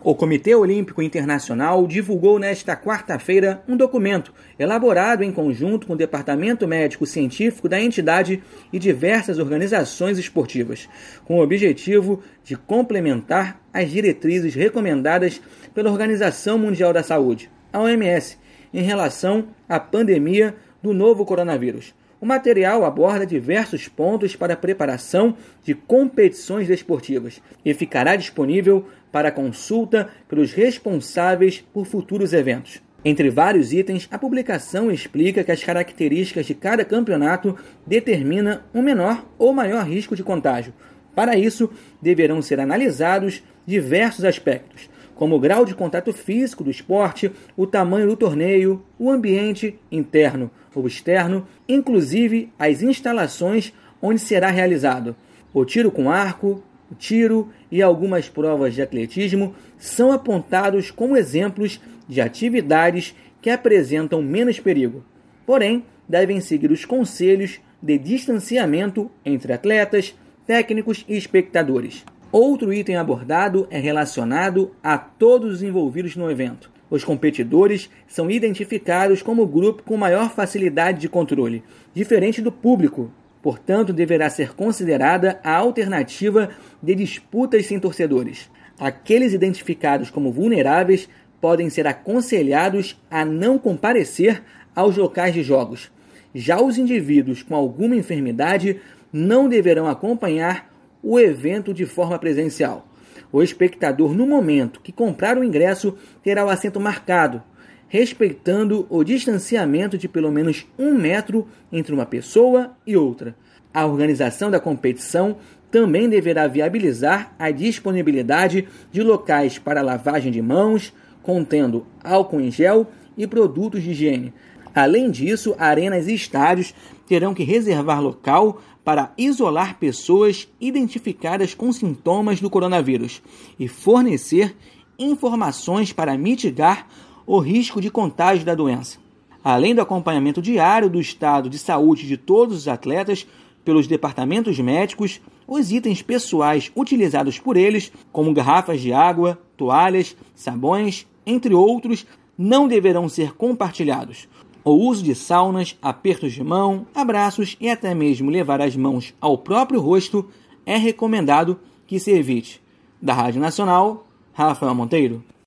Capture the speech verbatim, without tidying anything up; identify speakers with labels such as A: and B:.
A: O Comitê Olímpico Internacional divulgou nesta quarta-feira um documento elaborado em conjunto com o Departamento Médico-Científico da entidade e diversas organizações esportivas, com o objetivo de complementar as diretrizes recomendadas pela Organização Mundial da Saúde, a O M S, em relação à pandemia do novo coronavírus. O material aborda diversos pontos para a preparação de competições desportivas e ficará disponível para consulta pelos responsáveis por futuros eventos. Entre vários itens, a publicação explica que as características de cada campeonato determinam um menor ou maior risco de contágio. Para isso, deverão ser analisados diversos aspectos, como o grau de contato físico do esporte, o tamanho do torneio, o ambiente interno ou externo, inclusive as instalações onde será realizado. O tiro com arco, o tiro e algumas provas de atletismo são apontados como exemplos de atividades que apresentam menos perigo. Porém, devem seguir os conselhos de distanciamento entre atletas, técnicos e espectadores. Outro item abordado é relacionado a todos os envolvidos no evento. Os competidores são identificados como o grupo com maior facilidade de controle, diferente do público. Portanto, deverá ser considerada a alternativa de disputas sem torcedores. Aqueles identificados como vulneráveis podem ser aconselhados a não comparecer aos locais de jogos. Já os indivíduos com alguma enfermidade não deverão acompanhar o evento de forma presencial. O espectador, no momento que comprar o ingresso, terá o assento marcado, respeitando o distanciamento de pelo menos um metro entre uma pessoa e outra. A organização da competição também deverá viabilizar a disponibilidade de locais para lavagem de mãos, contendo álcool em gel e produtos de higiene. Além disso, arenas e estádios terão que reservar local para isolar pessoas identificadas com sintomas do coronavírus e fornecer informações para mitigar o risco de contágio da doença. Além do acompanhamento diário do estado de saúde de todos os atletas pelos departamentos médicos, os itens pessoais utilizados por eles, como garrafas de água, toalhas, sabões, entre outros, não deverão ser compartilhados. O uso de saunas, apertos de mão, abraços e até mesmo levar as mãos ao próprio rosto é recomendado que se evite. Da Rádio Nacional, Rafael Monteiro.